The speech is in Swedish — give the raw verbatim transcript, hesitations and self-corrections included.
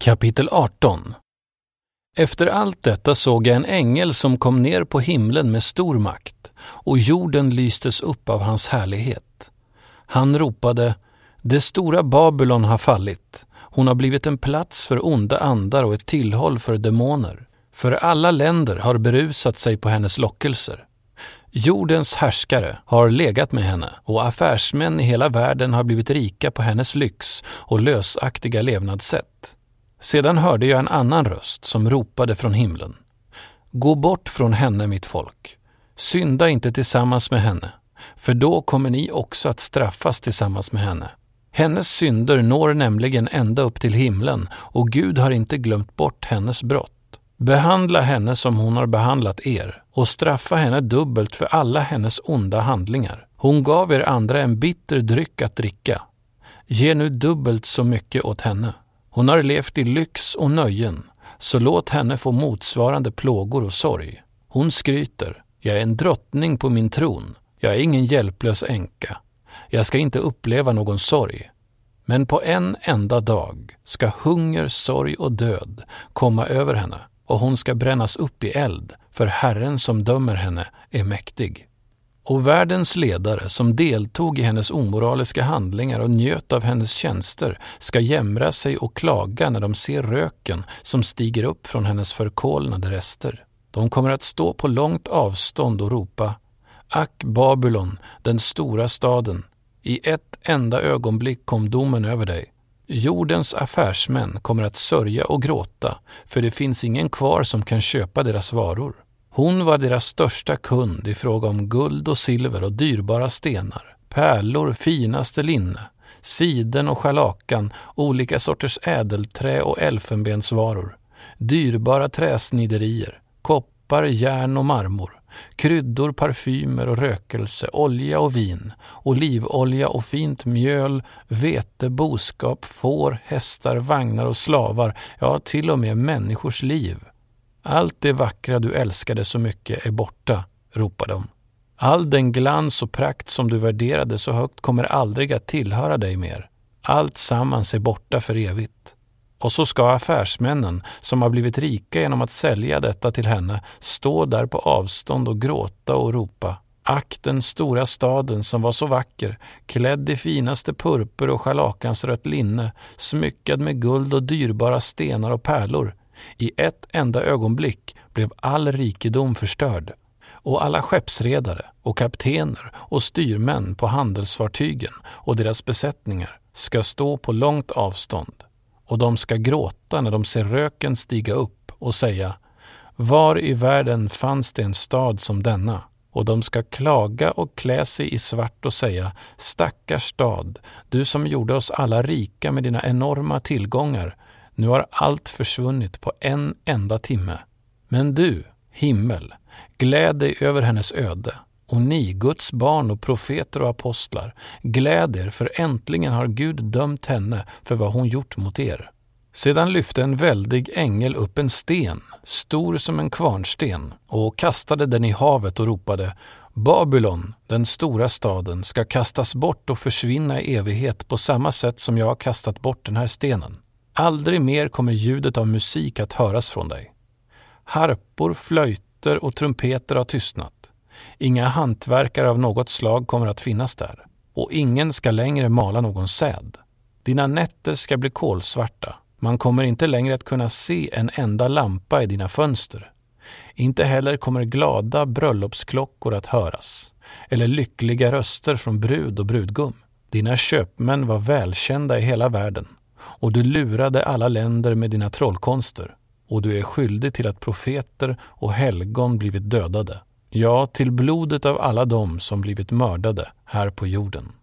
Kapitel arton. Efter allt detta såg jag en ängel som kom ner på himlen med stor makt, och jorden lystes upp av hans härlighet. Han ropade: Det stora Babylon har fallit. Hon har blivit en plats för onda andar och ett tillhåll för demoner. För alla länder har berusat sig på hennes lockelser. Jordens härskare har legat med henne, och affärsmän i hela världen har blivit rika på hennes lyx och lösaktiga levnadssätt. Sedan hörde jag en annan röst som ropade från himlen: Gå bort från henne, mitt folk. Synda inte tillsammans med henne, för då kommer ni också att straffas tillsammans med henne. Hennes synder når nämligen ända upp till himlen, och Gud har inte glömt bort hennes brott. Behandla henne som hon har behandlat er, och straffa henne dubbelt för alla hennes onda handlingar. Hon gav er andra en bitter dryck att dricka. Ge nu dubbelt så mycket åt henne. Hon har levt i lyx och nöjen, så låt henne få motsvarande plågor och sorg. Hon skryter: Jag är en drottning på min tron. Jag är ingen hjälplös änka. Jag ska inte uppleva någon sorg. Men på en enda dag ska hunger, sorg och död komma över henne, och hon ska brännas upp i eld, för Herren som dömer henne är mäktig. Och världens ledare som deltog i hennes omoraliska handlingar och njöt av hennes tjänster ska jämra sig och klaga när de ser röken som stiger upp från hennes förkolnade rester. De kommer att stå på långt avstånd och ropa: Ack, Babylon, den stora staden, i ett enda ögonblick kom domen över dig. Jordens affärsmän kommer att sörja och gråta, för det finns ingen kvar som kan köpa deras varor. Hon var deras största kund i fråga om guld och silver och dyrbara stenar, pärlor, finaste linne, siden och scharlakan, olika sorters ädelträ och elfenbensvaror, dyrbara träsniderier, koppar, järn och marmor, kryddor, parfymer och rökelse, olja och vin, olivolja och fint mjöl, vete, boskap, får, hästar, vagnar och slavar, ja, till och med människors liv. Allt det vackra du älskade så mycket är borta, ropade de. All den glans och prakt som du värderade så högt kommer aldrig att tillhöra dig mer. Allt sammans är borta för evigt. Och så ska affärsmännen, som har blivit rika genom att sälja detta till henne, stå där på avstånd och gråta och ropa: Ack, den stora staden som var så vacker, klädd i finaste purpur och scharlakansrött linne, smyckad med guld och dyrbara stenar och pärlor. I ett enda ögonblick blev all rikedom förstörd, och alla skeppsredare och kaptener och styrmän på handelsfartygen och deras besättningar ska stå på långt avstånd, och de ska gråta när de ser röken stiga upp och säga: Var i världen fanns det en stad som denna? Och de ska klaga och klä sig i svart och säga: Stackars stad, du som gjorde oss alla rika med dina enorma tillgångar, nu har allt försvunnit på en enda timme. Men du, himmel, gläd dig över hennes öde. Och ni, Guds barn och profeter och apostlar, gläd er, för äntligen har Gud dömt henne för vad hon gjort mot er. Sedan lyfte en väldig ängel upp en sten, stor som en kvarnsten, och kastade den i havet och ropade: Babylon, den stora staden, ska kastas bort och försvinna i evighet på samma sätt som jag har kastat bort den här stenen. Aldrig mer kommer ljudet av musik att höras från dig. Harpor, flöjter och trumpeter har tystnat. Inga hantverkare av något slag kommer att finnas där, och ingen ska längre mala någon säd. Dina nätter ska bli kolsvarta. Man kommer inte längre att kunna se en enda lampa i dina fönster. Inte heller kommer glada bröllopsklockor att höras, eller lyckliga röster från brud och brudgum. Dina köpmän var välkända i hela världen, och du lurade alla länder med dina trollkonster, och du är skyldig till att profeter och helgon blivit dödade. Ja, till blodet av alla dem som blivit mördade här på jorden.